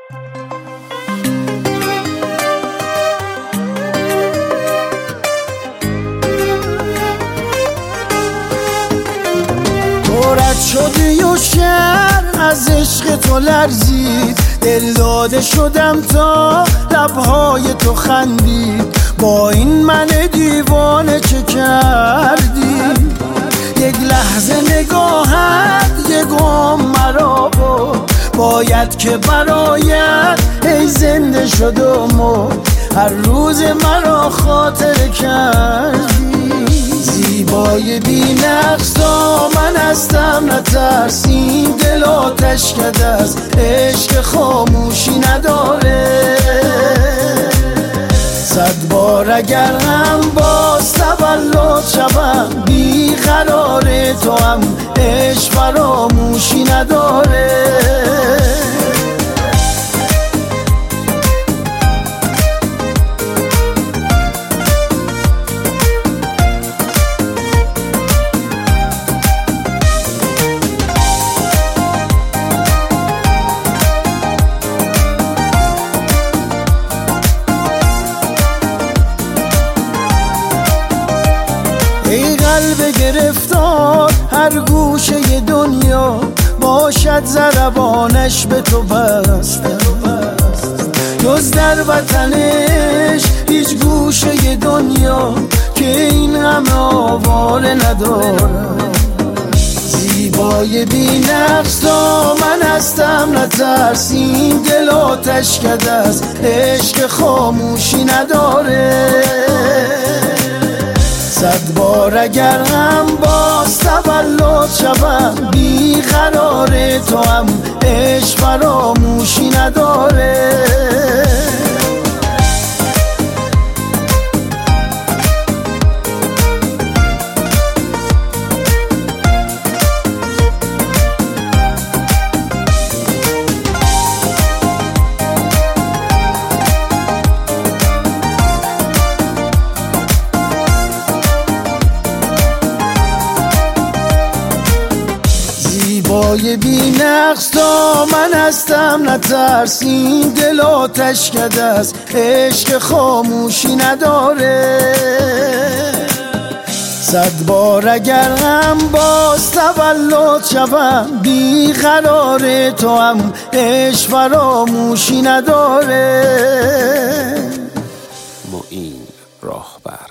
رد شدی و شهر از عشق تو لرزید، دل داده شدم تا لبهای تو خندید. با این من دیوانه چه کردی؟ یک لحظه نگاهت یک گم مرا بود، باید که برایت ای زنده شد و مرد. هر روز مرا خاطر کردی، زیبای بی نقص من هستم نترسیم. دل آتش کده است عشق خاموشی نداره. 100 بار اگر هم باز تولد شوم، بی قرار تو هم عشق فراموشی نداره. ای قلب گرفتار هر گوشه دنیا، باشد ضربانش به تو بسته. جز در وطنش هیچ گوشه دنیا که این همه آواره ندارم. زیبای بی نقص من هستم نترسیم. دل آتش کده است عشق خاموشی نداره. 100 بار اگر هم باز تولد شوم، بی قرار تو هم عشق فراموشی نداره. زیبای بی نقص من هستم نترسیم. دل آتش کده است عشق خاموشی نداره. 100 بار اگر هم باز تولد شوم، بی قرار تو هم عشق فراموشی نداره. معین راهبر